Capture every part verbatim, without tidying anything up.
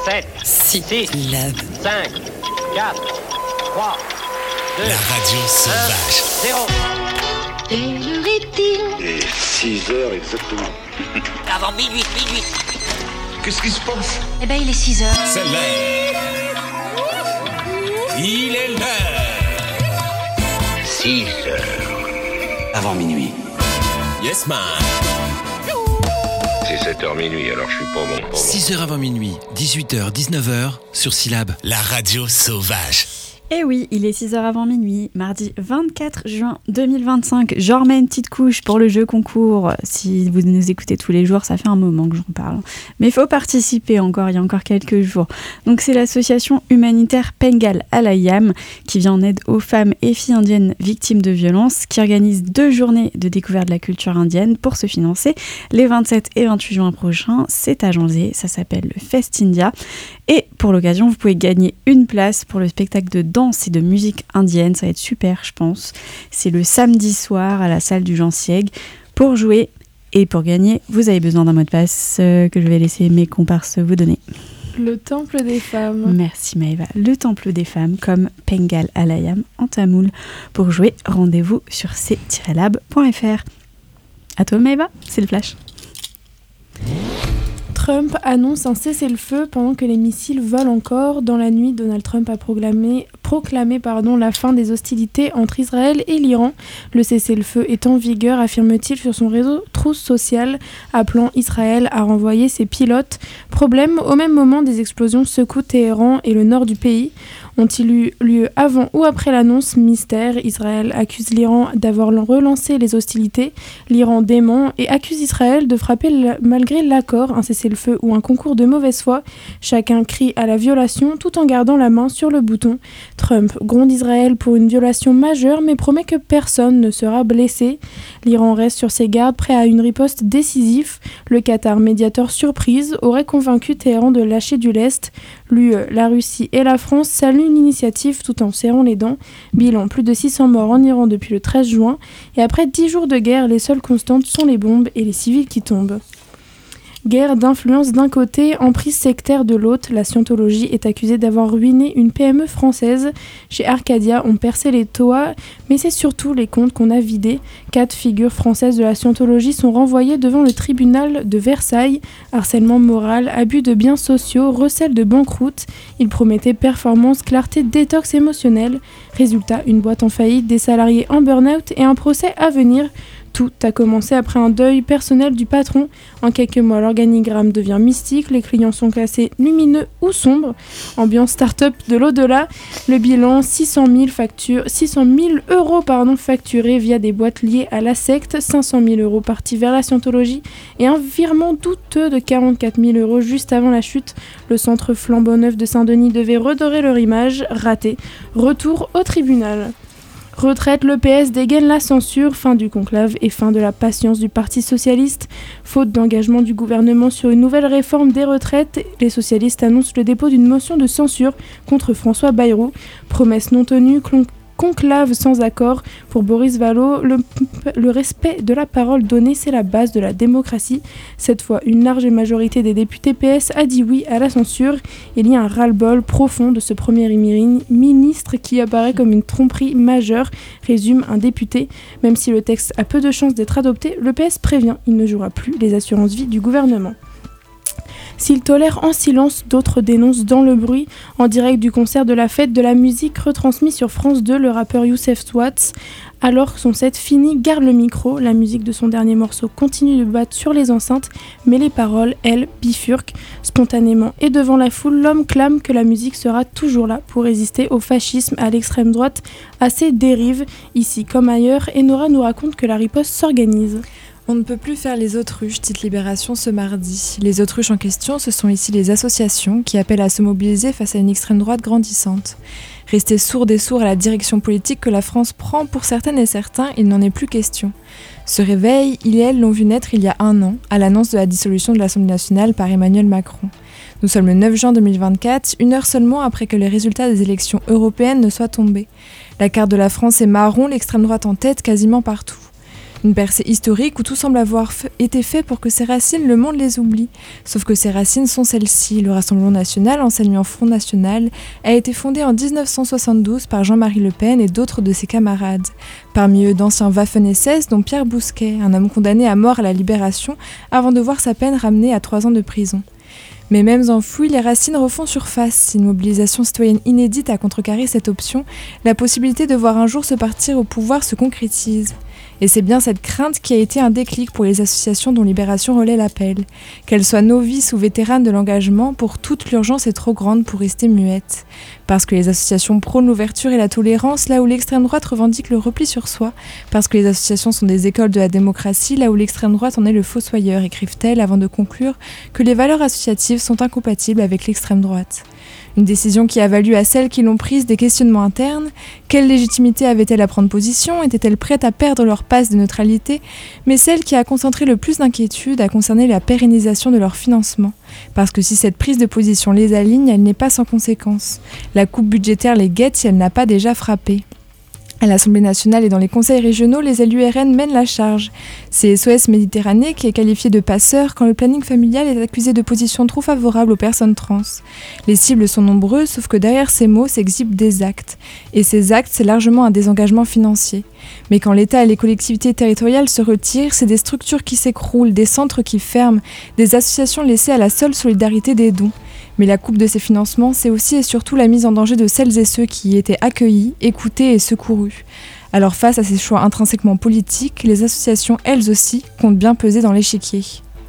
sept, six, cinq, quatre, trois, deux, la radio sauvage. un, zéro. Quelle heure est-il ? Et six heures exactement. Avant minuit, minuit. Qu'est-ce qui se passe ? Eh ben, il est six heures. C'est l'heure. Il est l'heure. six heures. Avant minuit. Yes, man. C'est sept heures minuit, alors je suis pas bon. Pas bon. six heures avant minuit, dix-huit heures, dix-neuf heures, sur Syllab, la radio sauvage. Et oui, il est six heures avant minuit, mardi vingt-quatre juin deux mille vingt-cinq. Je remets une petite couche pour le jeu concours. Si vous nous écoutez tous les jours, ça fait un moment que j'en parle. Mais il faut participer encore, il y a encore quelques jours. Donc c'est l'association humanitaire Pengal Alayam qui vient en aide aux femmes et filles indiennes victimes de violences, qui organise deux journées de découverte de la culture indienne pour se financer. Les vingt-sept et vingt-huit juin prochains, c'est à Janzé, ça s'appelle le Fest India. Et pour l'occasion, vous pouvez gagner une place pour le spectacle de danse et de musique indienne, ça va être super je pense. C'est le samedi soir à la salle du Jean Sieg. Pour jouer et pour gagner, vous avez besoin d'un mot de passe euh, que je vais laisser mes comparses vous donner. Le temple des femmes. Merci Maëva. Le temple des femmes comme Pengal Alayam en tamoul. Pour jouer, rendez-vous sur c tiret lab point f r. À toi Maëva, c'est le flash. Trump annonce un cessez-le-feu pendant que les missiles volent encore. Dans la nuit, Donald Trump a proclamé, proclamé pardon, la fin des hostilités entre Israël et l'Iran. Le cessez-le-feu est en vigueur, affirme-t-il sur son réseau Truth Social, appelant Israël à renvoyer ses pilotes. Problème, au même moment, des explosions secouent Téhéran et le nord du pays. Ont-ils eu lieu avant ou après l'annonce ? Mystère. Israël accuse l'Iran d'avoir relancé les hostilités. L'Iran dément et accuse Israël de frapper l- malgré l'accord, un cessez-le-feu ou un concours de mauvaise foi. Chacun crie à la violation tout en gardant la main sur le bouton. Trump gronde Israël pour une violation majeure mais promet que personne ne sera blessé. L'Iran reste sur ses gardes, prêt à une riposte décisive. Le Qatar, médiateur surprise, aurait convaincu Téhéran de lâcher du lest. L'U E, la Russie et la France saluent l'initiative tout en serrant les dents. Bilan, plus de six cents morts en Iran depuis le treize juin. Et après dix jours de guerre, les seules constantes sont les bombes et les civils qui tombent. Guerre d'influence d'un côté, emprise sectaire de l'autre, la scientologie est accusée d'avoir ruiné une P M E française. Chez Arcadia, on perçait les toits, mais c'est surtout les comptes qu'on a vidés. Quatre figures françaises de la scientologie sont renvoyées devant le tribunal de Versailles. Harcèlement moral, abus de biens sociaux, recel de banqueroute. Ils promettaient performance, clarté, détox émotionnel. Résultat, une boîte en faillite, des salariés en burn-out et un procès à venir. Tout a commencé après un deuil personnel du patron. En quelques mois, l'organigramme devient mystique, les clients sont classés lumineux ou sombres. Ambiance start-up de l'au-delà. Le bilan, six cent mille factures, six cent mille euros pardon, facturés via des boîtes liées à la secte, cinq cent mille euros partis vers la scientologie et un virement douteux de quarante-quatre mille euros juste avant la chute. Le centre flambant neuf de Saint-Denis devait redorer leur image, raté. Retour au tribunal. Retraite, le P S dégaine la censure, fin du conclave et fin de la patience du Parti socialiste. Faute d'engagement du gouvernement sur une nouvelle réforme des retraites, les socialistes annoncent le dépôt d'une motion de censure contre François Bayrou. Promesse non tenue, clon- conclave sans accord. Pour Boris Vallaud, le, le respect de la parole donnée, c'est la base de la démocratie. Cette fois, une large majorité des députés P S a dit oui à la censure. Il y a un ras-le-bol profond de ce premier ministre qui apparaît comme une tromperie majeure, résume un député. Même si le texte a peu de chances d'être adopté, le P S prévient, il ne jouera plus les assurances-vie du gouvernement. S'ils tolèrent en silence, d'autres dénoncent dans le bruit. En direct du concert de la fête de la musique retransmis sur France deux, le rappeur Youssef Swatz, alors que son set fini, garde le micro. La musique de son dernier morceau continue de battre sur les enceintes, mais les paroles, elles, bifurquent. Spontanément et devant la foule, l'homme clame que la musique sera toujours là pour résister au fascisme, à l'extrême droite, à ses dérives, ici comme ailleurs, et Nora nous raconte que la riposte s'organise. On ne peut plus faire les autruches, titre Libération ce mardi. Les autruches en question, ce sont ici les associations qui appellent à se mobiliser face à une extrême droite grandissante. Rester sourd et sourd à la direction politique que la France prend pour certaines et certains, il n'en est plus question. Ce réveil, ils et elles l'ont vu naître il y a un an, à l'annonce de la dissolution de l'Assemblée nationale par Emmanuel Macron. Nous sommes le neuf juin deux mille vingt-quatre, une heure seulement après que les résultats des élections européennes ne soient tombés. La carte de la France est marron, l'extrême droite en tête quasiment partout. Une percée historique où tout semble avoir f- été fait pour que ses racines, le monde les oublie. Sauf que ses racines sont celles-ci. Le Rassemblement national, enseignement Front National, a été fondé en dix-neuf cent soixante-douze par Jean-Marie Le Pen et d'autres de ses camarades. Parmi eux d'anciens Waffen-S S, dont Pierre Bousquet, un homme condamné à mort à la Libération avant de voir sa peine ramenée à trois ans de prison. Mais même enfouies, les racines refont surface. Une mobilisation citoyenne inédite a contrecarré cette option. La possibilité de voir un jour se partir au pouvoir se concrétise. Et c'est bien cette crainte qui a été un déclic pour les associations dont Libération relaie l'appel. Qu'elles soient novices ou vétéranes de l'engagement, pour toutes l'urgence est trop grande pour rester muette. Parce que les associations prônent l'ouverture et la tolérance, là où l'extrême droite revendique le repli sur soi. Parce que les associations sont des écoles de la démocratie, là où l'extrême droite en est le fossoyeur, écrivent-elles avant de conclure que les valeurs associatives sont incompatibles avec l'extrême droite. Une décision qui a valu à celles qui l'ont prise des questionnements internes. Quelle légitimité avaient-elles à prendre position ? Étaient-elles prêtes à perdre leur passe de neutralité ? Mais celle qui a concentré le plus d'inquiétude a concerné la pérennisation de leur financement. Parce que si cette prise de position les aligne, elle n'est pas sans conséquence. La coupe budgétaire les guette si elle n'a pas déjà frappé. À l'Assemblée nationale et dans les conseils régionaux, les élus R N mènent la charge. C'est S O S Méditerranée qui est qualifié de passeur quand le planning familial est accusé de position trop favorable aux personnes trans. Les cibles sont nombreuses, sauf que derrière ces mots s'exhibent des actes. Et ces actes, c'est largement un désengagement financier. Mais quand l'État et les collectivités territoriales se retirent, c'est des structures qui s'écroulent, des centres qui ferment, des associations laissées à la seule solidarité des dons. Mais la coupe de ces financements, c'est aussi et surtout la mise en danger de celles et ceux qui y étaient accueillis, écoutés et secourus. Alors face à ces choix intrinsèquement politiques, les associations, elles aussi, comptent bien peser dans l'échiquier.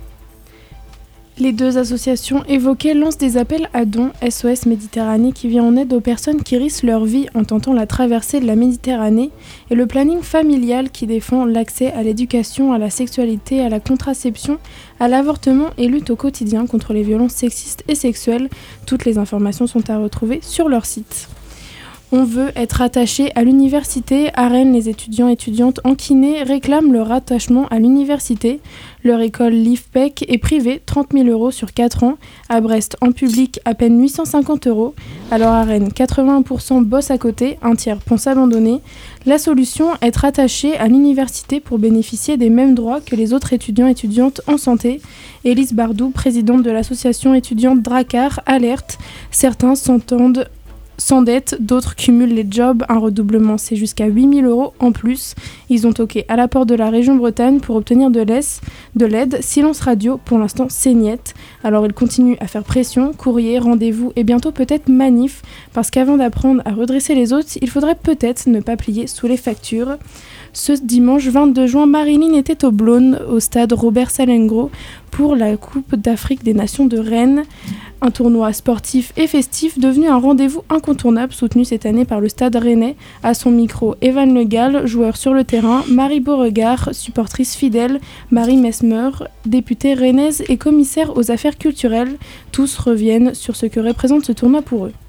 Les deux associations évoquées lancent des appels à dons. S O S Méditerranée qui vient en aide aux personnes qui risquent leur vie en tentant la traversée de la Méditerranée et le planning familial qui défend l'accès à l'éducation, à la sexualité, à la contraception, à l'avortement et lutte au quotidien contre les violences sexistes et sexuelles. Toutes les informations sont à retrouver sur leur site. On veut être attaché à l'université. À Rennes, les étudiants et étudiantes en kiné réclament leur attachement à l'université. Leur école l'I F P E C est privée, trente mille euros sur quatre ans. À Brest, en public, à peine huit cent cinquante euros. Alors à Rennes, quatre-vingts pour cent bossent à côté, un tiers pense abandonner. La solution, être attaché à l'université pour bénéficier des mêmes droits que les autres étudiants et étudiantes en santé. Élise Bardou, présidente de l'association étudiante Dracar, alerte. Certains s'entendent s'endettent, d'autres cumulent les jobs, un redoublement c'est jusqu'à huit mille euros en plus. Ils ont toqué à la porte de la région Bretagne pour obtenir de l'aide. Silence radio, pour l'instant c'est niette. Alors ils continuent à faire pression, courrier, rendez-vous et bientôt peut-être manif, parce qu'avant d'apprendre à redresser les autres, il faudrait peut-être ne pas plier sous les factures. Ce dimanche vingt-deux juin, Marilyn était au Blône, au stade Robert Salengro, pour la Coupe d'Afrique des Nations de Rennes. Un tournoi sportif et festif devenu un rendez-vous incontournable, soutenu cette année par le stade rennais. À son micro, Evan Le Gall, joueur sur le terrain, Marie Beauregard, supportrice fidèle, Marie Mesmer, députée rennaise et commissaire aux affaires culturelles. Tous reviennent sur ce que représente ce tournoi pour eux.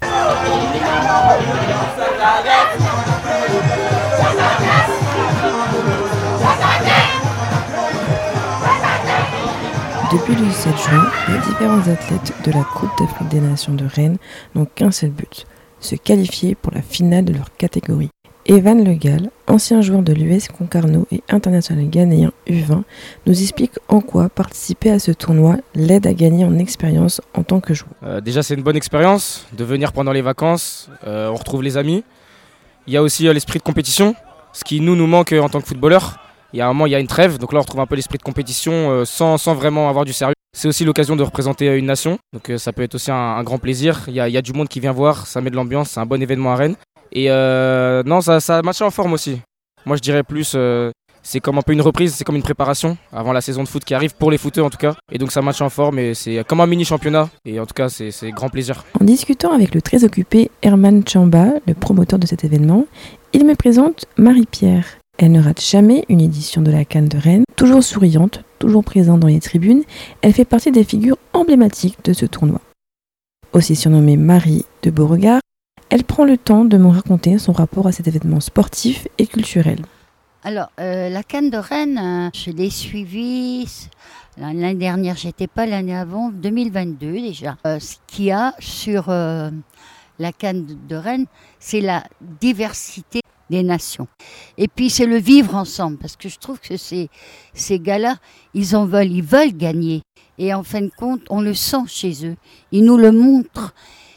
Depuis le dix-sept juin, les différents athlètes de la Coupe d'Afrique des Nations de Rennes n'ont qu'un seul but, se qualifier pour la finale de leur catégorie. Evan Le Gall, ancien joueur de l'U S Concarneau et international ghanéen U vingt, nous explique en quoi participer à ce tournoi l'aide à gagner en expérience en tant que joueur. Euh, déjà c'est une bonne expérience de venir pendant les vacances, euh, on retrouve les amis. Il y a aussi euh, l'esprit de compétition, ce qui nous, nous manque euh, en tant que footballeurs. Il y a un moment, il y a une trêve, donc là on retrouve un peu l'esprit de compétition euh, sans, sans vraiment avoir du sérieux. C'est aussi l'occasion de représenter euh, une nation, donc euh, ça peut être aussi un, un grand plaisir. Il y, a, il y a du monde qui vient voir, ça met de l'ambiance, c'est un bon événement à Rennes. Et euh, non, ça, ça a matché en forme aussi. Moi je dirais plus, euh, c'est comme un peu une reprise, c'est comme une préparation avant la saison de foot qui arrive, pour les footeux en tout cas. Et donc ça matche en forme et c'est comme un mini championnat, et en tout cas c'est, c'est grand plaisir. En discutant avec le très occupé Herman Chamba, le promoteur de cet événement, il me présente Marie-Pierre. Elle ne rate jamais une édition de la CAN de Rennes, toujours souriante, toujours présente dans les tribunes, elle fait partie des figures emblématiques de ce tournoi. Aussi surnommée Marie de Beauregard, elle prend le temps de me raconter son rapport à cet événement sportif et culturel. Alors, euh, la CAN de Rennes, euh, je l'ai suivie l'année dernière, j'étais pas l'année avant, deux mille vingt-deux déjà. Euh, ce qu'il y a sur euh, la CAN de Rennes, c'est la diversité des nations. Et puis c'est le vivre ensemble, parce que je trouve que ces, ces gars-là, ils en veulent, ils veulent gagner. Et en fin de compte, on le sent chez eux. Ils nous le montrent.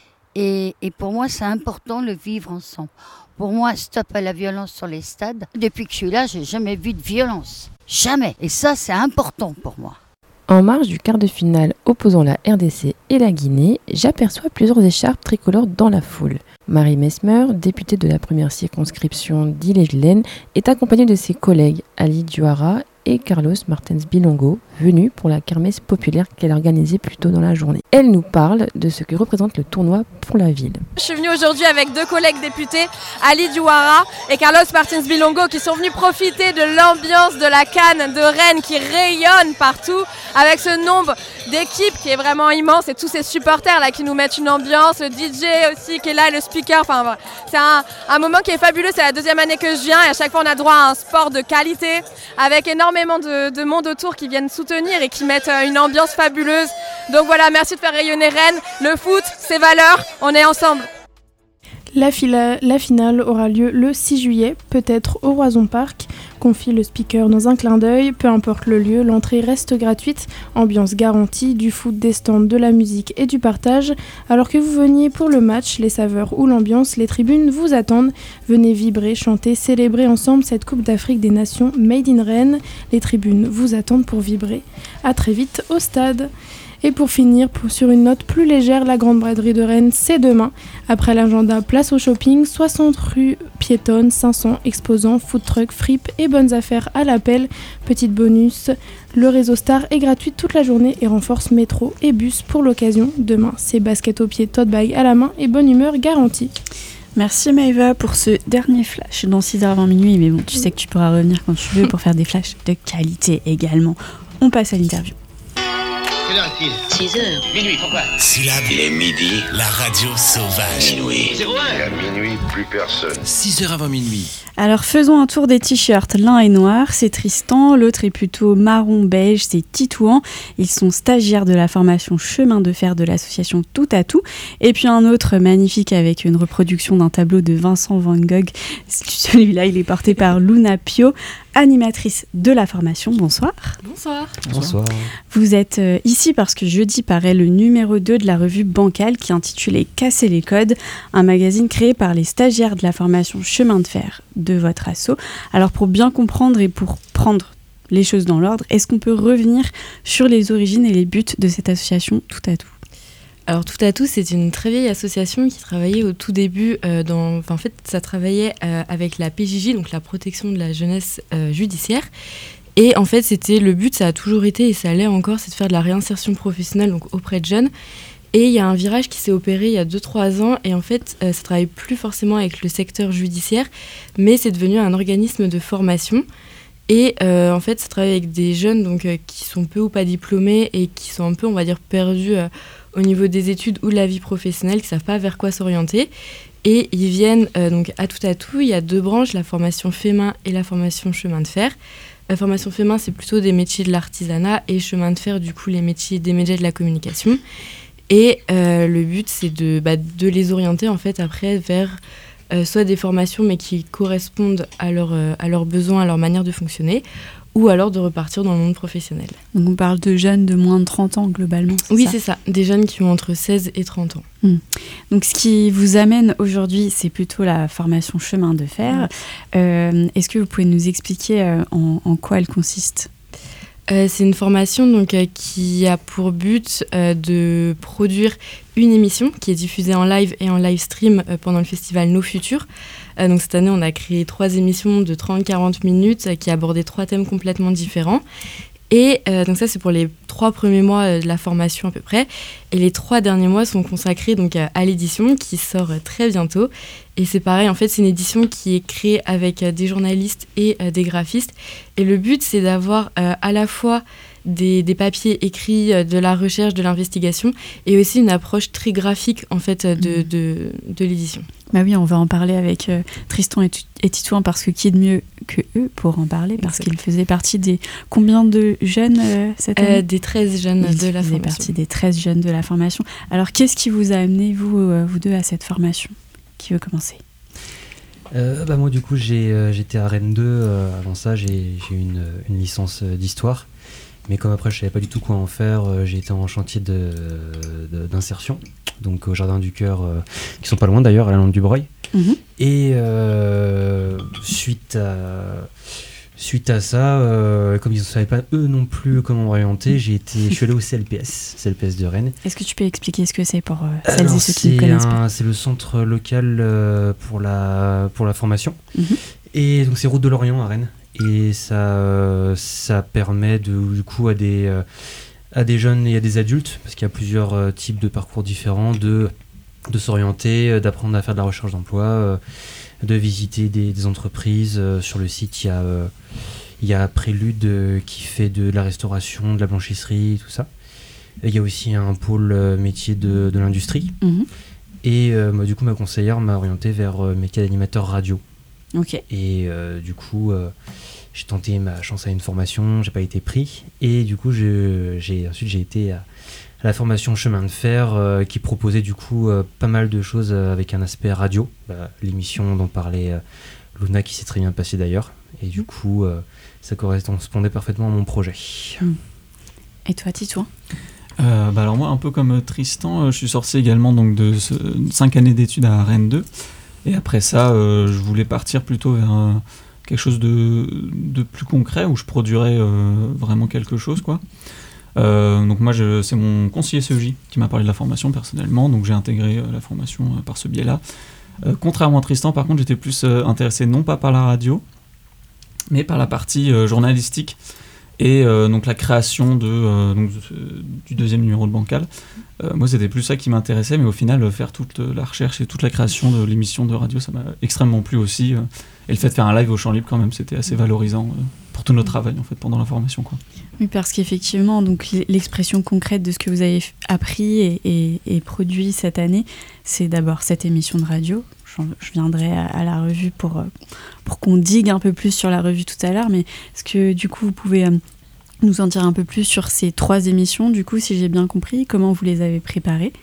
Et, et pour moi, c'est important le vivre ensemble. Pour moi, stop à la violence sur les stades. Depuis que je suis là, j'ai jamais vu de violence. Jamais. Et ça, c'est important pour moi. En marge du quart de finale opposant la R D C et la Guinée, j'aperçois plusieurs écharpes tricolores dans la foule. Marie Mesmer, députée de la première circonscription d'Ille-et-Vilaine, est accompagnée de ses collègues Ali Diouara et Carlos Martens Bilongo, venus pour la kermesse populaire qu'elle a organisée plus tôt dans la journée. Elle nous parle de ce que représente le tournoi pour la ville. Je suis venue aujourd'hui avec deux collègues députés, Ali Diouara et Carlos Martens Bilongo, qui sont venus profiter de l'ambiance de la CAN de Rennes qui rayonne partout, avec ce nombre d'équipes qui est vraiment immense et tous ces supporters là qui nous mettent une ambiance, le D J aussi qui est là, le speaker, enfin c'est un, un moment qui est fabuleux. C'est la deuxième année que je viens et à chaque fois on a droit à un sport de qualité avec énormément de, de monde autour qui viennent soutenir et qui mettent une ambiance fabuleuse. Donc voilà, merci de faire rayonner Rennes. Le foot, ses valeurs, on est ensemble. La, fila- la finale aura lieu le six juillet, peut-être au Roison Park, confie le speaker dans un clin d'œil. Peu importe le lieu, l'entrée reste gratuite, ambiance garantie, du foot, des stands, de la musique et du partage. Alors que vous veniez pour le match, les saveurs ou l'ambiance, les tribunes vous attendent. Venez vibrer, chanter, célébrer ensemble cette Coupe d'Afrique des Nations Made in Rennes. Les tribunes vous attendent pour vibrer. À très vite au stade. Et pour finir, pour, sur une note plus légère, la Grande Braderie de Rennes, c'est demain. Après l'agenda, place au shopping, soixante rues piétonnes, cinq cents exposants, food truck, fripe et bonnes affaires à l'appel. Petite bonus, le réseau Star est gratuit toute la journée et renforce métro et bus pour l'occasion. Demain, c'est basket au pied, tote bag à la main et bonne humeur garantie. Merci Maëva pour ce dernier flash dans six heures vingt minuit. Mais bon, tu sais que tu pourras revenir quand tu veux pour faire des flashs de qualité également. On passe à l'interview. Quelle heure est-il ? six heures. Minuit, pourquoi ? Syllabe. Il est midi. La radio sauvage. Minuit. zéro un. Et à minuit, plus personne. six heures avant minuit. Alors faisons un tour des t-shirts. L'un est noir, c'est Tristan. L'autre est plutôt marron-beige, c'est Titouan. Ils sont stagiaires de la formation Chemin de fer de l'association Tout à Tout. Et puis un autre magnifique avec une reproduction d'un tableau de Vincent Van Gogh. Celui-là, il est porté par Luna Pio, animatrice de la formation. Bonsoir. Bonsoir. Bonsoir. Vous êtes euh, ici parce que jeudi paraît le numéro deux de la revue Bancal qui est intitulé Casser les codes, un magazine créé par les stagiaires de la formation Chemin de fer de votre asso. Alors pour bien comprendre et pour prendre les choses dans l'ordre, est-ce qu'on peut revenir sur les origines et les buts de cette association Tout à Tout ? Alors Tout à Tout, c'est une très vieille association qui travaillait au tout début, euh, dans, enfin, en fait ça travaillait euh, avec la P J J, donc la protection de la jeunesse euh, judiciaire. Et en fait, c'était le but, ça a toujours été et ça l'est encore, c'est de faire de la réinsertion professionnelle donc auprès de jeunes. Et il y a un virage qui s'est opéré il y a deux trois ans et en fait, euh, ça ne travaille plus forcément avec le secteur judiciaire, mais c'est devenu un organisme de formation. Et euh, en fait, ça travaille avec des jeunes donc, euh, qui sont peu ou pas diplômés et qui sont un peu, on va dire, perdus euh, au niveau des études ou de la vie professionnelle, qui ne savent pas vers quoi s'orienter. Et ils viennent euh, donc à Tout à Tout. Il y a deux branches, la formation Fémin et la formation Chemin de fer. La formation Fémin, c'est plutôt des métiers de l'artisanat et Chemin de fer, du coup, les métiers des médias de la communication. Et euh, le but, c'est de, bah, de les orienter en fait après vers euh, soit des formations mais qui correspondent à, leur, euh, à leurs besoins, à leur manière de fonctionner, ou alors de repartir dans le monde professionnel. Donc on parle de jeunes de moins de trente ans globalement, c'est Oui, ça ? c'est ça. Des jeunes qui ont entre seize et trente ans. Mmh. Donc ce qui vous amène aujourd'hui, c'est plutôt la formation Chemin de fer. Mmh. Euh, est-ce que vous pouvez nous expliquer euh, en, en quoi elle consiste ? Euh, c'est une formation donc, euh, qui a pour but euh, de produire une émission qui est diffusée en live et en live stream euh, pendant le festival Nos Futurs. Euh, donc cette année, on a créé trois émissions de trente à quarante minutes euh, qui abordaient trois thèmes complètement différents. Et euh, donc ça, c'est pour les trois premiers mois euh, de la formation à peu près. Et les trois derniers mois sont consacrés donc, à, à l'édition qui sort euh, très bientôt. Et c'est pareil, en fait, c'est une édition qui est créée avec euh, des journalistes et euh, des graphistes. Et le but, c'est d'avoir euh, à la fois des, des papiers écrits, euh, de la recherche, de l'investigation, et aussi une approche très graphique, en fait, euh, de, de, de l'édition. Bah oui, on va en parler avec euh, Tristan et, et Titouan, parce que qui est de mieux que eux pour en parler, parce qu'ils faisaient partie des... Combien de jeunes euh, cette année ? euh, Des treize jeunes Ils de la formation. Ils faisaient partie des treize jeunes de la formation. Alors, qu'est-ce qui vous a amené, vous, euh, vous deux, à cette formation ? Qui veut commencer ? euh, bah, Moi, du coup, j'ai, euh, j'étais à Rennes deux. Euh, avant ça, j'ai, j'ai eu une, une licence d'histoire. Mais comme après, je savais pas du tout quoi en faire, euh, j'ai été en chantier de, de, d'insertion, donc au Jardin du Cœur, euh, qui sont pas loin d'ailleurs, à la Lande du Breuil. Mmh. Et euh, suite à... Suite à ça, euh, comme ils ne savaient pas eux non plus comment m'orienter, j'ai été, je suis allé au C L P S, C L P S de Rennes. Est-ce que tu peux expliquer ce que c'est pour euh, celles Alors, et ceux qui ne connaissent un, pas? C'est le centre local euh, pour, la, pour la formation. Mm-hmm. Et donc c'est Route de l'Orient à Rennes. Et ça, euh, ça permet de, du coup à des, euh, à des jeunes et à des adultes, parce qu'il y a plusieurs euh, types de parcours différents, de, de s'orienter, d'apprendre à faire de la recherche d'emploi, euh, de visiter des, des entreprises. Euh, sur le site, il y a, euh, il y a Prélude euh, qui fait de la restauration, de la blanchisserie, tout ça. Il y a aussi un pôle euh, métier de, de l'industrie. Mmh. Et euh, moi, du coup, ma conseillère m'a orienté vers euh, métier d'animateur radio. Okay. Et euh, du coup, euh, j'ai tenté ma chance à une formation, j'ai pas été pris. Et du coup, je, j'ai, ensuite, j'ai été à à la formation chemin de fer euh, qui proposait du coup euh, pas mal de choses euh, avec un aspect radio, bah, l'émission dont parlait euh, Luna qui s'est très bien passée d'ailleurs, et du coup euh, ça correspondait parfaitement à mon projet. Et toi Titouan? euh, bah alors moi un peu comme Tristan, euh, je suis sorti également donc de cinq années d'études à Rennes deux, et après ça euh, je voulais partir plutôt vers euh, quelque chose de, de plus concret où je produirais euh, vraiment quelque chose quoi. Euh, donc moi je, c'est mon conseiller C E J qui m'a parlé de la formation personnellement, donc j'ai intégré euh, la formation euh, par ce biais-là. Euh, contrairement à Tristan, par contre, j'étais plus euh, intéressé non pas par la radio, mais par la partie euh, journalistique et euh, donc la création de, euh, donc, euh, du deuxième numéro de Bancal. Euh, moi c'était plus ça qui m'intéressait, mais au final euh, faire toute la recherche et toute la création de l'émission de radio, ça m'a extrêmement plu aussi. Euh, et le fait de faire un live au champ libre quand même, c'était assez valorisant euh, pour tout notre travail en fait pendant la formation quoi. Oui, parce qu'effectivement, donc l'expression concrète de ce que vous avez appris et, et, et produit cette année, c'est d'abord cette émission de radio. Je viendrai à, à la revue pour, pour qu'on digue un peu plus sur la revue tout à l'heure, mais est-ce que du coup vous pouvez euh, nous en dire un peu plus sur ces trois émissions, du coup, si j'ai bien compris, comment vous les avez préparées?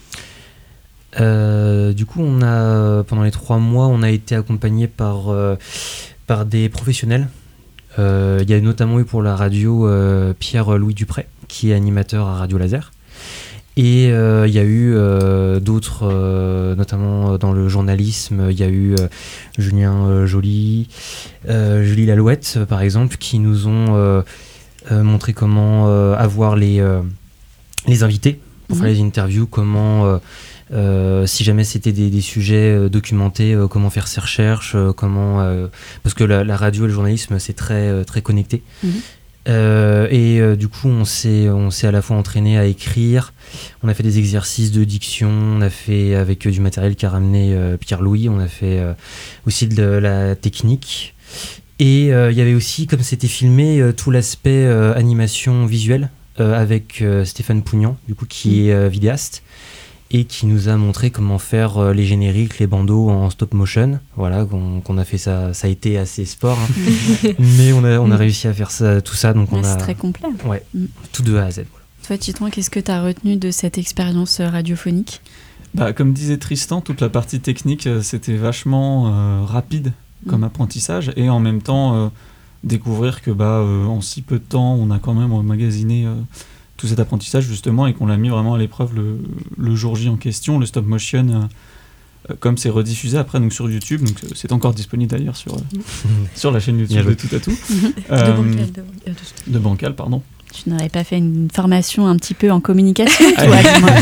Euh, du coup, on a, pendant les trois mois, on a été accompagné par, euh, par des professionnels. Il euh, y a notamment eu pour la radio euh, Pierre-Louis Dupré, qui est animateur à Radio Laser. Et il euh, y a eu euh, d'autres, euh, notamment dans le journalisme, il y a eu euh, Julien euh, Joly, euh, Julie Lalouette, euh, par exemple, qui nous ont euh, euh, montré comment euh, avoir les, euh, les invités pour mmh. faire les interviews, comment... Euh, Euh, si jamais c'était des, des sujets euh, documentés, euh, comment faire ses recherches, euh, comment euh, parce que la, la radio et le journalisme c'est très euh, très connecté. Mmh. Euh, et euh, du coup on s'est on s'est à la fois entraîné à écrire, on a fait des exercices de diction, on a fait avec euh, du matériel qu'a ramené euh, Pierre-Louis, on a fait euh, aussi de la technique. Et il euh, y avait aussi, comme c'était filmé, euh, tout l'aspect euh, animation visuelle euh, avec euh, Stéphane Pougnan, du coup qui mmh. est euh, vidéaste, et qui nous a montré comment faire euh, les génériques, les bandeaux en stop motion. Voilà, qu'on, qu'on a fait ça, ça a été assez sport, hein. mais on a, on a réussi à faire ça, tout ça. Donc on c'est a, très complet. Ouais, mm. tout de A à Z. Voilà. Toi, Titouan, qu'est-ce que tu as retenu de cette expérience radiophonique? Bah, comme disait Tristan, toute la partie technique, euh, c'était vachement euh, rapide comme mm. apprentissage, et en même temps, euh, découvrir que bah, euh, en si peu de temps, on a quand même emmagasiné euh, tout cet apprentissage justement, et qu'on l'a mis vraiment à l'épreuve le, le jour J en question. Le stop motion, euh, comme c'est rediffusé après donc sur YouTube, donc c'est encore disponible d'ailleurs sur, euh, sur la chaîne YouTube de Tout à Tout. euh, de, Bancal, de, de... de Bancal, pardon. Tu n'aurais pas fait une formation un petit peu en communication, toi?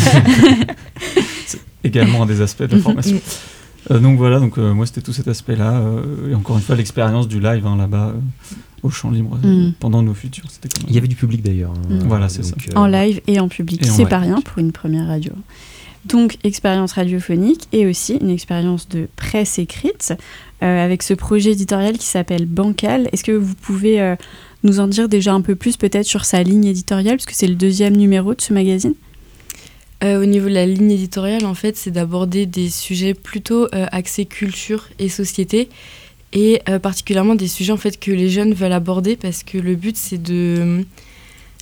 C'est également un des aspects de la formation. euh, donc voilà, donc, euh, moi c'était tout cet aspect-là, euh, et encore une fois l'expérience du live hein, là-bas, euh, au champ libre, euh, mm. pendant nos futurs. C'était quand même... Il y avait du public d'ailleurs. Hein, mm. Voilà, c'est donc, ça. Euh... En live et en public, et c'est en pas rien pour une première radio. Donc expérience radiophonique et aussi une expérience de presse écrite euh, avec ce projet éditorial qui s'appelle Bancal. Est-ce que vous pouvez euh, nous en dire déjà un peu plus peut-être sur sa ligne éditoriale, parce que c'est le deuxième numéro de ce magazine? Euh, au niveau de la ligne éditoriale, en fait, c'est d'aborder des sujets plutôt euh, axés culture et société, et euh, particulièrement des sujets en fait que les jeunes veulent aborder, parce que le but c'est de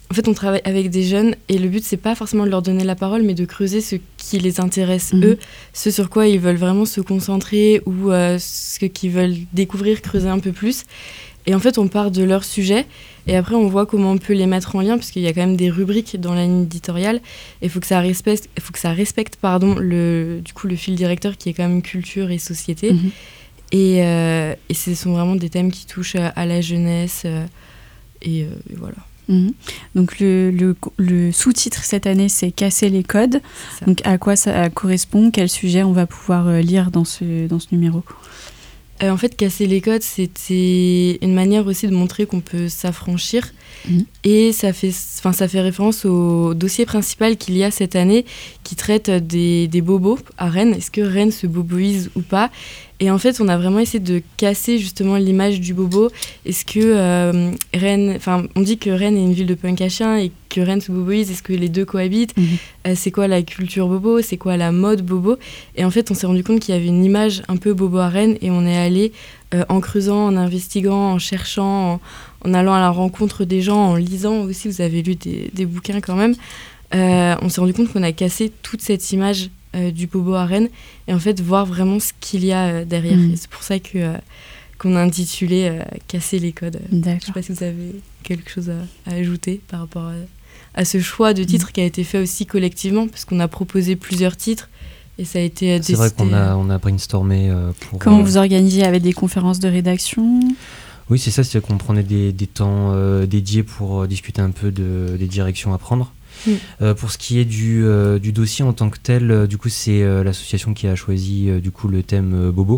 en fait, on travaille avec des jeunes et le but, c'est pas forcément de leur donner la parole, mais de creuser ce qui les intéresse, mmh. eux, ce sur quoi ils veulent vraiment se concentrer ou euh, ce qu'ils veulent découvrir, creuser un peu plus. Et en fait, on part de leur sujet et après, on voit comment on peut les mettre en lien, parce qu'il y a quand même des rubriques dans la ligne éditoriale et il faut que ça respecte, faut que ça respecte pardon, le, du coup, le fil directeur qui est quand même culture et société. Mmh. Et, euh, et ce sont vraiment des thèmes qui touchent à, à la jeunesse euh, et, euh, et voilà. Mmh. Donc le, le, le sous-titre cette année, c'est Casser les codes. Donc à quoi ça correspond? Quel sujet on va pouvoir euh, lire dans ce, dans ce numéro? euh, En fait, Casser les codes, c'était une manière aussi de montrer qu'on peut s'affranchir. Mmh. Et ça fait, ça fait référence au dossier principal qu'il y a cette année qui traite des, des bobos à Rennes. Est-ce que Rennes se boboise ou pas? Et en fait, on a vraiment essayé de casser justement l'image du bobo. Est-ce que euh, Rennes... Enfin, on dit que Rennes est une ville de punk à chiens et que Rennes se boboise. Est-ce que les deux cohabitent? Mmh. euh, C'est quoi la culture bobo? C'est quoi la mode bobo? Et en fait, on s'est rendu compte qu'il y avait une image un peu bobo à Rennes et on est allé euh, en creusant, en investiguant, en cherchant, en, en allant à la rencontre des gens, en lisant aussi. Vous avez lu des, des bouquins quand même. Euh, on s'est rendu compte qu'on a cassé toute cette image Euh, du bobo à Rennes et en fait voir vraiment ce qu'il y a euh, derrière. Mmh. Et c'est pour ça que, euh, qu'on a intitulé euh, Casser les codes. D'accord. Je sais pas si vous avez quelque chose à, à ajouter par rapport à, à ce choix de titre mmh. qui a été fait aussi collectivement, parce qu'on a proposé plusieurs titres et ça a été euh, décidé. C'est vrai qu'on a, on a brainstormé euh, pour... Comment euh... vous organisiez avec des conférences de rédaction? Oui, c'est ça, c'est qu'on prenait des, des temps euh, dédiés pour euh, discuter un peu de, des directions à prendre. Mmh. Euh, pour ce qui est du, euh, du dossier en tant que tel, euh, du coup c'est euh, l'association qui a choisi euh, du coup le thème euh, bobo.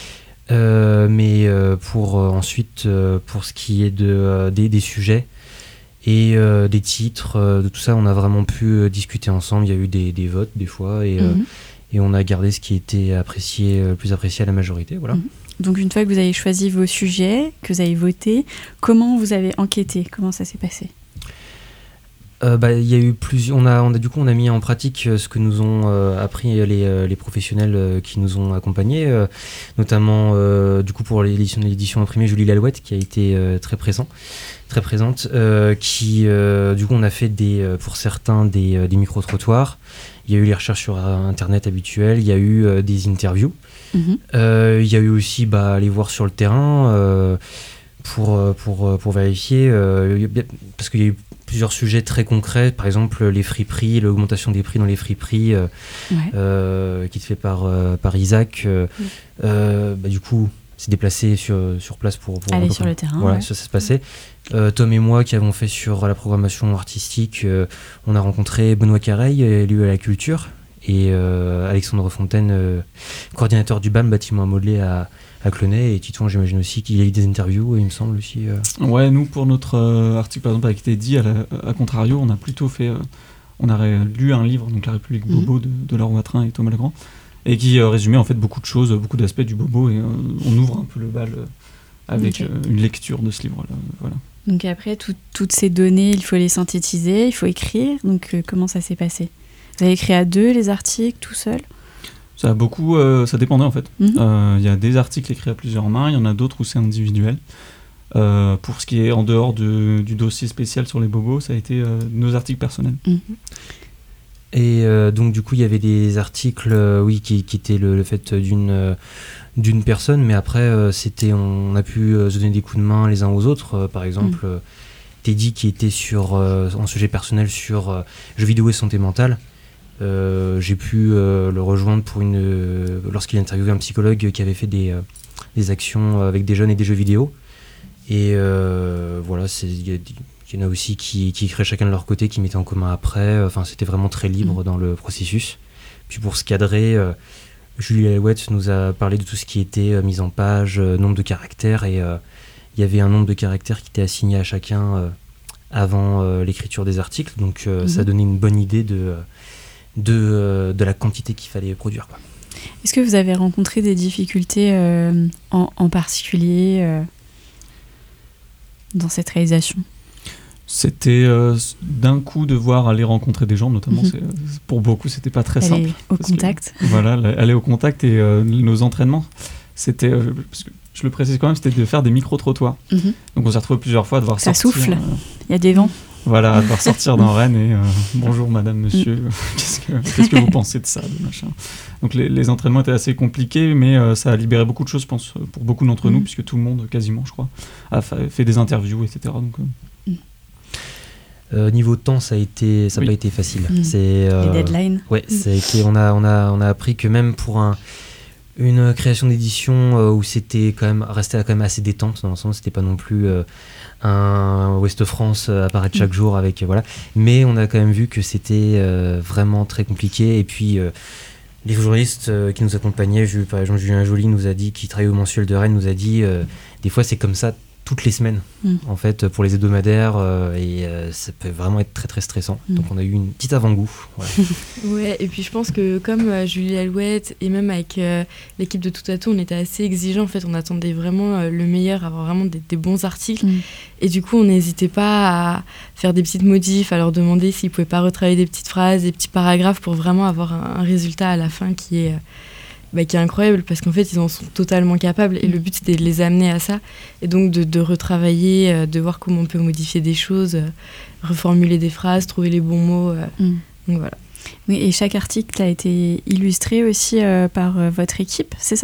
Euh, mais euh, pour euh, ensuite euh, pour ce qui est de, euh, des, des sujets et euh, des titres, euh, de tout ça, on a vraiment pu euh, discuter ensemble. Il y a eu des, des votes des fois et, mmh. euh, et on a gardé ce qui était apprécié, euh, plus apprécié à la majorité. Voilà. Mmh. Donc une fois que vous avez choisi vos sujets, que vous avez voté, comment vous avez enquêté? Comment ça s'est passé? Euh, bah, y a eu plusieurs. On a, on a du coup, on a mis en pratique euh, ce que nous ont euh, appris les, euh, les professionnels euh, qui nous ont accompagnés, euh, notamment euh, du coup pour l'édition, l'édition imprimée, Julie Lalouette qui a été euh, très présent, très présente, euh, qui euh, du coup on a fait des, euh, pour certains des, euh, des micro-trottoirs. Il y a eu les recherches sur euh, internet habituelles. Il y a eu euh, des interviews. Mmh. Euh, il y a eu aussi bah, aller voir sur le terrain euh, pour pour pour vérifier euh, parce qu'il y a eu plusieurs sujets très concrets, par exemple les friperies, l'augmentation des prix dans les friperies euh, ouais. euh, qui est fait par, euh, par Isaac. Euh, oui. euh, bah, du coup, s'est déplacé sur, sur place pour, pour aller sur le terrain. Voilà, ouais. ça, ça se passait. Euh, Tom et moi qui avons fait sur la programmation artistique, euh, on a rencontré Benoît Careil, élu à la culture, et euh, Alexandre Fontaine, euh, coordinateur du B A M, bâtiment à modeler à à Clenay, et Titouan, j'imagine aussi qu'il y a eu des interviews, il me semble aussi. Euh... Ouais, nous, pour notre euh, article, par exemple, avec Teddy, à, la, à contrario, on a plutôt fait... Euh, on a ré- lu un livre, donc La République Bobo, mmh. de, de Laurent Watrin et Thomas Legrand, et qui euh, résumait en fait beaucoup de choses, beaucoup d'aspects du bobo, et euh, on ouvre un peu le bal euh, avec okay. euh, une lecture de ce livre-là. Voilà. Donc après, tout, toutes ces données, il faut les synthétiser, il faut écrire. Donc euh, comment ça s'est passé? Vous avez écrit à deux les articles, tout seul? Ça a beaucoup, euh, ça dépendait en fait. Il mmh. euh, y a des articles écrits à plusieurs mains, il y en a d'autres où c'est individuel. Euh, pour ce qui est en dehors de, du dossier spécial sur les bobos, ça a été euh, nos articles personnels. Mmh. Et euh, donc du coup, il y avait des articles, euh, oui, qui, qui étaient le, le fait d'une euh, d'une personne, mais après, euh, c'était, on a pu euh, se donner des coups de main les uns aux autres. Euh, par exemple, mmh. euh, Teddy qui était sur euh, un sujet personnel sur euh, jeux vidéo et santé mentale. Euh, j'ai pu euh, le rejoindre pour une euh, lorsqu'il a interviewé un psychologue qui avait fait des, euh, des actions avec des jeunes et des jeux vidéo. Et euh, voilà, il y, y en a aussi qui, qui écrivaient chacun de leur côté, qui mettaient en commun après. Enfin, c'était vraiment très libre mmh. dans le processus. Puis pour se cadrer, euh, Julie Alouette nous a parlé de tout ce qui était euh, mise en page, euh, nombre de caractères, et il euh, y avait un nombre de caractères qui était assigné à chacun euh, avant euh, l'écriture des articles. Donc euh, mmh. ça donnait une bonne idée de... Euh, De, euh, de la quantité qu'il fallait produire, quoi. Est-ce que vous avez rencontré des difficultés euh, en, en particulier euh, dans cette réalisation? C'était euh, d'un coup devoir aller rencontrer des gens, notamment. Mm-hmm. C'est, pour beaucoup, c'était pas très aller simple. Au contact. Que, voilà, aller au contact et euh, nos entraînements, c'était, euh, parce que je le précise quand même, c'était de faire des micro-trottoirs. Mm-hmm. Donc on s'est retrouvé plusieurs fois à devoir ça sortir. Ça souffle, il euh, y a des vents. Voilà, à devoir sortir dans Rennes et euh, bonjour madame, monsieur, qu'est-ce que, qu'est-ce que vous pensez de ça, de machin. Donc les, les entraînements étaient assez compliqués, mais euh, ça a libéré beaucoup de choses, je pense, pour beaucoup d'entre mmh. nous, puisque tout le monde, quasiment, je crois, a fa- fait des interviews, et cetera. Donc, euh... Euh, niveau temps, ça a été, ça n'a oui. pas été facile. Mmh. C'est, euh, les deadlines. Ouais, mmh. ça a été, on a, on a, on a appris que même pour un, une création d'édition euh, où c'était quand même resté quand même assez détente dans l'ensemble, c'était pas non plus euh, un Ouest France euh, apparaître chaque mmh. jour avec euh, voilà. Mais on a quand même vu que c'était euh, vraiment très compliqué. Et puis euh, les journalistes euh, qui nous accompagnaient, je, par exemple Julien Joly nous a dit, qui travaille au Mensuel de Rennes, nous a dit euh, des fois c'est comme ça toutes les semaines mmh. en fait pour les hebdomadaires euh, et euh, ça peut vraiment être très très stressant. Mmh. Donc on a eu une petite avant-goût. Voilà. Ouais, et puis je pense que comme euh, Julie Alouette et même avec euh, l'équipe de Tout à Tout, on était assez exigeants en fait, on attendait vraiment euh, le meilleur, avoir vraiment des, des bons articles mmh. et du coup on n'hésitait pas à faire des petites modifs, à leur demander s'ils pouvaient pas retravailler des petites phrases, des petits paragraphes pour vraiment avoir un, un résultat à la fin qui est euh, Bah, qui est incroyable parce qu'en fait ils en sont totalement capables et le but c'était de les amener à ça et donc de, de retravailler, euh, de voir comment on peut modifier des choses, euh, reformuler des phrases, trouver les bons mots. Euh, mm. Donc voilà. Oui, et chaque article a été illustré aussi euh, par euh, votre équipe, c'est ça ?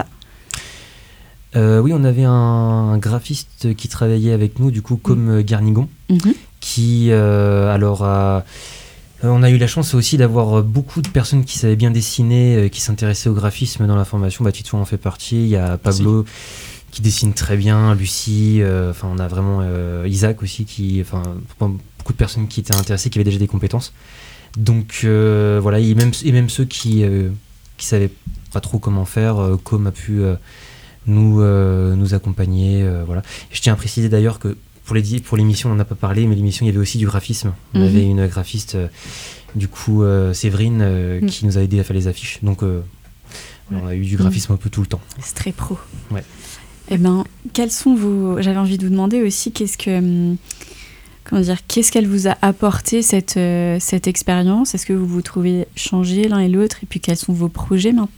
euh, Oui, on avait un, un graphiste qui travaillait avec nous, du coup, comme mm. Garnigon, mm-hmm. qui euh, alors a. Euh, on a eu la chance aussi d'avoir beaucoup de personnes qui savaient bien dessiner, euh, qui s'intéressaient au graphisme dans la formation. Bah, Tito en fait partie, il y a Pablo si. qui dessine très bien, Lucie, enfin euh, on a vraiment euh, Isaac aussi, qui, enfin beaucoup de personnes qui étaient intéressées, qui avaient déjà des compétences. Donc euh, voilà, et même, et même ceux qui euh, qui savaient pas trop comment faire, euh, Com a pu euh, nous, euh, nous accompagner. Euh, voilà. Je tiens à préciser d'ailleurs que Pour, les, pour l'émission, on n'en a pas parlé, mais l'émission, il y avait aussi du graphisme. On mmh. avait une graphiste, euh, du coup, euh, Séverine, euh, mmh. qui nous a aidé à faire les affiches. Donc, euh, ouais. on a eu du graphisme mmh. un peu tout le temps. C'est très pro. Ouais. Eh bien, quels sont vos... J'avais envie de vous demander aussi, qu'est-ce que... Comment dire, qu'est-ce qu'elle vous a apporté, cette, euh, cette expérience ? Est-ce que vous vous trouvez changé l'un et l'autre ? Et puis, quels sont vos projets maintenant ?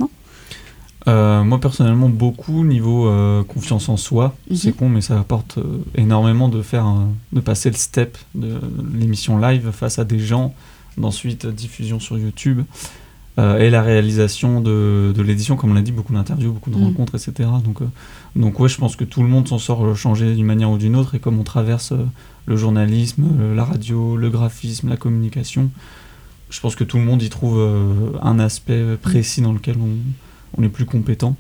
Euh, moi personnellement beaucoup niveau euh, confiance en soi, mmh. c'est con mais ça apporte euh, énormément de faire euh, de passer le step de, de l'émission live face à des gens, d'ensuite euh, diffusion sur YouTube euh, et la réalisation de, de l'édition, comme on l'a dit, beaucoup d'interviews, beaucoup de mmh. rencontres, et cetera. Donc, euh, donc ouais, je pense que tout le monde s'en sort changé d'une manière ou d'une autre, et comme on traverse euh, le journalisme, euh, la radio, le graphisme, la communication, je pense que tout le monde y trouve euh, un aspect précis dans lequel on on est plus compétent.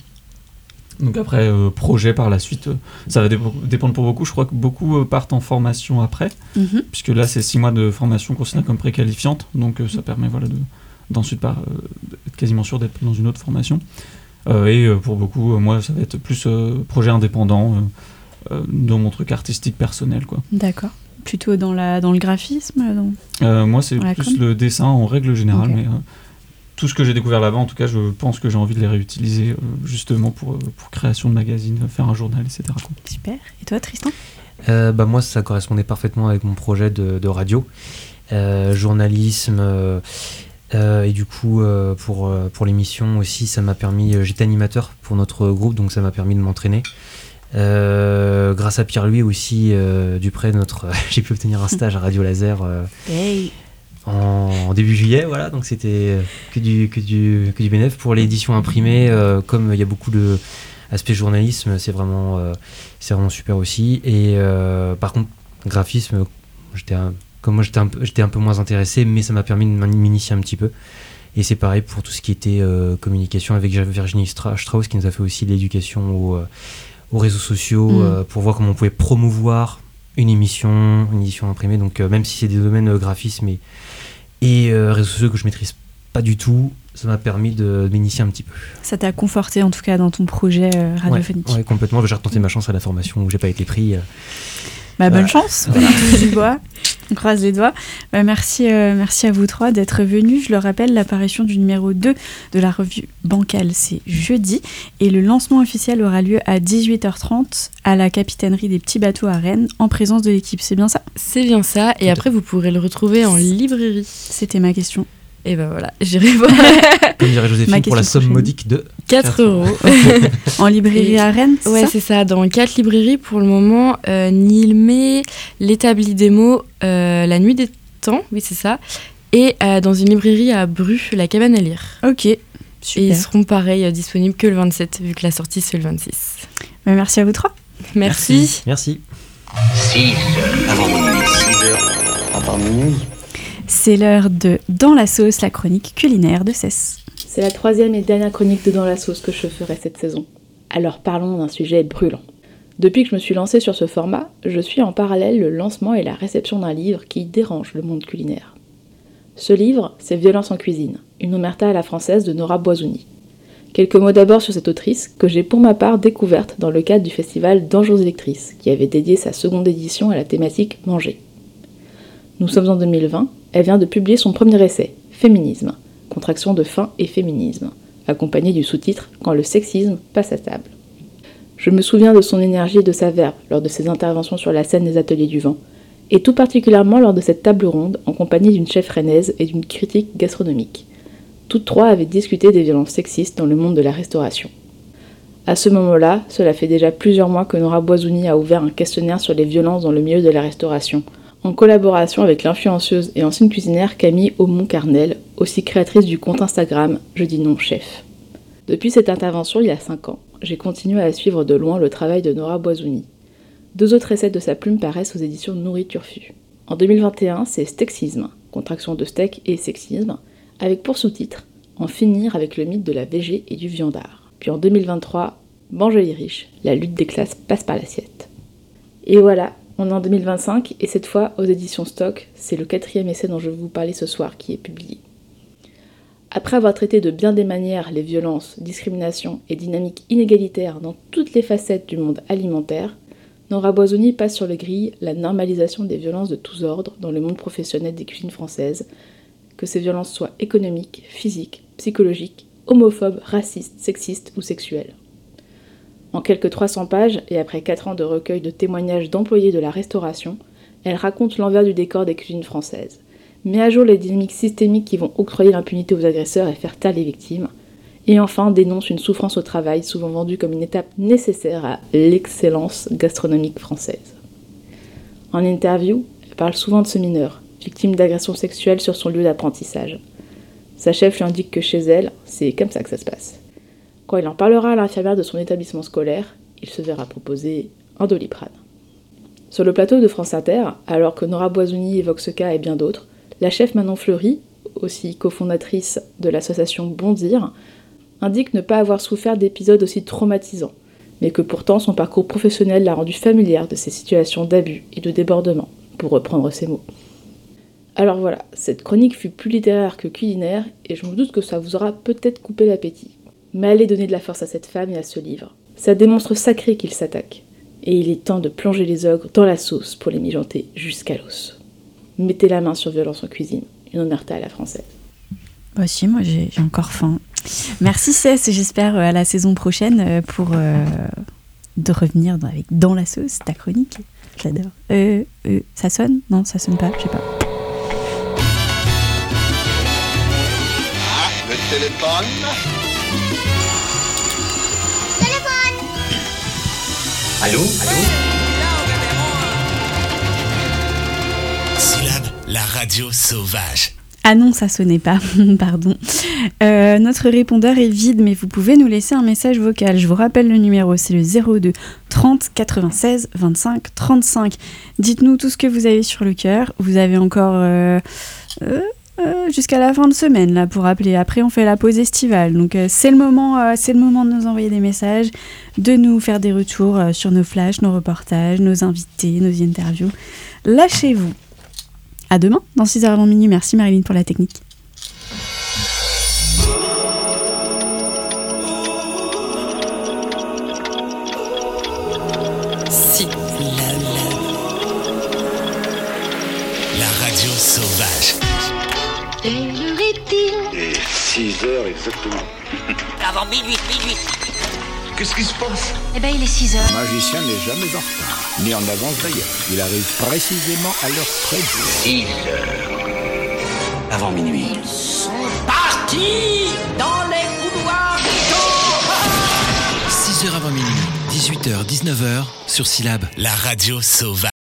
Donc après, euh, projet par la suite, euh, ça va dé- dépendre pour beaucoup. Je crois que beaucoup euh, partent en formation après, mm-hmm. puisque là, c'est six mois de formation considérée comme préqualifiante, donc euh, ça permet voilà, de, d'ensuite par, euh, d'être quasiment sûr d'être dans une autre formation. Euh, et euh, pour beaucoup, euh, moi, ça va être plus euh, projet indépendant, euh, euh, dans mon truc artistique personnel, quoi. D'accord. Plutôt dans, la, dans le graphisme dans... euh, Moi, c'est plus com- le dessin en règle générale, okay. mais... Euh, tout ce que j'ai découvert là-bas, en tout cas, je pense que j'ai envie de les réutiliser euh, justement pour, pour création de magazines, faire un journal, et cetera. Quoi. Super. Et toi, Tristan ? euh, bah, Moi, ça correspondait parfaitement avec mon projet de, de radio, euh, journalisme, euh, euh, et du coup, euh, pour, pour l'émission aussi, ça m'a permis... J'étais animateur pour notre groupe, donc ça m'a permis de m'entraîner. Euh, grâce à Pierre-Louis aussi, euh, Dupré, notre, j'ai pu obtenir un stage à Radio Laser. Euh, hey. En début juillet, voilà, donc c'était que du, que du, que du bénéf. Pour l'édition imprimée, euh, comme il y a beaucoup d'aspects journalisme, c'est vraiment, euh, c'est vraiment super aussi. Et euh, par contre, graphisme, j'étais un, comme moi j'étais un, peu, j'étais un peu moins intéressé, mais ça m'a permis de m'initier un petit peu. Et c'est pareil pour tout ce qui était euh, communication avec Virginie Strauss, qui nous a fait aussi de l'éducation aux, euh, aux réseaux sociaux, mmh. euh, pour voir comment on pouvait promouvoir une émission, une édition imprimée. Donc euh, même si c'est des domaines euh, graphisme et et euh, réseaux sociaux que je maîtrise pas du tout, ça m'a permis de, de m'initier un petit peu. Ça t'a conforté en tout cas dans ton projet euh, radiophonique. Ouais, ouais, complètement. J'ai retenté ma chance à la formation où j'ai pas été pris. Euh, bah, bonne euh, chance. Voilà. Du bois. On croise les doigts. Bah, merci, euh, merci à vous trois d'être venus. Je le rappelle, l'apparition du numéro deux de la revue Bancal, c'est jeudi. Et le lancement officiel aura lieu à dix-huit heures trente à la capitainerie des petits bateaux à Rennes, en présence de l'équipe. C'est bien ça ? C'est bien ça. Et après, vous pourrez le retrouver en librairie. C'était ma question. Et ben voilà, j'irai voir. Comme dirait Joséphine, pour la somme prochaine. Modique de quatre euros. En librairie et à Rennes, c'est ouais, ça c'est ça. Dans quatre librairies pour le moment. Euh, Nilmé, L'Établi des mots, euh, La Nuit des temps, oui c'est ça. Et euh, dans une librairie à Bru, La Cabane à lire. Ok, super. Et ils seront pareil euh, disponibles que le vingt-sept, vu que la sortie c'est le vingt-six. Mais merci à vous trois. Merci. Merci. six heures avant minuit. six heures avant minuit. C'est l'heure de Dans la sauce, la chronique culinaire de Cess. C'est la troisième et dernière chronique de Dans la sauce que je ferai cette saison. Alors parlons d'un sujet brûlant. Depuis que je me suis lancée sur ce format, je suis en parallèle le lancement et la réception d'un livre qui dérange le monde culinaire. Ce livre, c'est Violence en cuisine, une omerta à la française de Nora Boisouni. Quelques mots d'abord sur cette autrice que j'ai pour ma part découverte dans le cadre du festival Dangereuses Lectrices, qui avait dédié sa seconde édition à la thématique manger. Nous sommes en deux mille vingt, elle vient de publier son premier essai, Féminisme, contraction de faim et féminisme, accompagné du sous-titre Quand le sexisme passe à table. Je me souviens de son énergie et de sa verve lors de ses interventions sur la scène des Ateliers du Vent, et tout particulièrement lors de cette table ronde en compagnie d'une chef rennaise et d'une critique gastronomique. Toutes trois avaient discuté des violences sexistes dans le monde de la restauration. À ce moment-là, cela fait déjà plusieurs mois que Nora Boisouni a ouvert un questionnaire sur les violences dans le milieu de la restauration, en collaboration avec l'influenceuse et ancienne cuisinière Camille Aumont-Carnel, aussi créatrice du compte Instagram Je dis non chef. Depuis cette intervention il y a cinq ans, j'ai continué à suivre de loin le travail de Nora Boisouni. Deux autres essais de sa plume paraissent aux éditions Nourriture Fût. En deux mille vingt et un, c'est Stexisme, contraction de steak et sexisme, avec pour sous-titre En finir avec le mythe de la végé et du viandard. Puis en deux mille vingt-trois, Manger les riches, la lutte des classes passe par l'assiette. Et voilà, on est en deux mille vingt-cinq et cette fois aux éditions Stock, c'est le quatrième essai dont je vais vous parler ce soir qui est publié. Après avoir traité de bien des manières les violences, discriminations et dynamiques inégalitaires dans toutes les facettes du monde alimentaire, Nora Boisouni passe sur le grille la normalisation des violences de tous ordres dans le monde professionnel des cuisines françaises, que ces violences soient économiques, physiques, psychologiques, homophobes, racistes, sexistes ou sexuelles. En quelques trois cents pages, et après quatre ans de recueil de témoignages d'employés de la restauration, elle raconte l'envers du décor des cuisines françaises, met à jour les dynamiques systémiques qui vont octroyer l'impunité aux agresseurs et faire taire les victimes, et enfin dénonce une souffrance au travail souvent vendue comme une étape nécessaire à l'excellence gastronomique française. En interview, elle parle souvent de ce mineur, victime d'agressions sexuelles sur son lieu d'apprentissage. Sa chef lui indique que chez elle, c'est comme ça que ça se passe. Quand il en parlera à l'infirmière de son établissement scolaire, il se verra proposer un Doliprane. Sur le plateau de France Inter, alors que Nora Boisouni évoque ce cas et bien d'autres, la chef Manon Fleury, aussi cofondatrice de l'association Bondir, indique ne pas avoir souffert d'épisodes aussi traumatisants, mais que pourtant son parcours professionnel l'a rendue familière de ces situations d'abus et de débordement, pour reprendre ses mots. Alors voilà, cette chronique fut plus littéraire que culinaire, et je me doute que ça vous aura peut-être coupé l'appétit. Mais allez donner de la force à cette femme et à ce livre. Ça démonstre sacré qu'il s'attaque. Et il est temps de plonger les ogres dans la sauce pour les mijoter jusqu'à l'os. Mettez la main sur Violence en cuisine, une omerta à la française. Bah si, moi j'ai, j'ai encore faim. Merci Cess, et j'espère à la saison prochaine pour euh, de revenir dans, avec Dans la sauce, ta chronique. J'adore. Euh, euh, ça sonne ? Non, ça sonne pas, je sais pas. Ah, le téléphone. Allô Allô Syllabe, la radio sauvage. Ah non, ça sonnait pas, pardon. Euh, notre répondeur est vide, mais vous pouvez nous laisser un message vocal. Je vous rappelle le numéro, c'est le zéro deux trente quatre-vingt-seize vingt-cinq trente-cinq. Dites-nous tout ce que vous avez sur le cœur. Vous avez encore euh, euh, euh, jusqu'à la fin de semaine là pour appeler. Après, on fait la pause estivale, donc euh, c'est le moment, euh, c'est le moment de nous envoyer des messages, de nous faire des retours euh, sur nos flashs, nos reportages, nos invités, nos interviews. Lâchez-vous. À demain, dans six heures avant minuit. Merci Marilyn pour la technique. Si la, la, la radio sauvage. Quelle heure est-il ? Et six heures exactement. Avant minuit, minuit. Qu'est-ce qui se passe? Eh ben, il est six heures. Le magicien n'est jamais en retard, ni en avance d'ailleurs. Il arrive précisément à l'heure prévue. six heures avant minuit. Qui dans les couloirs du temps. six heures avant minuit, dix-huit heures, dix-neuf heures, sur Syllab, la radio sauvage.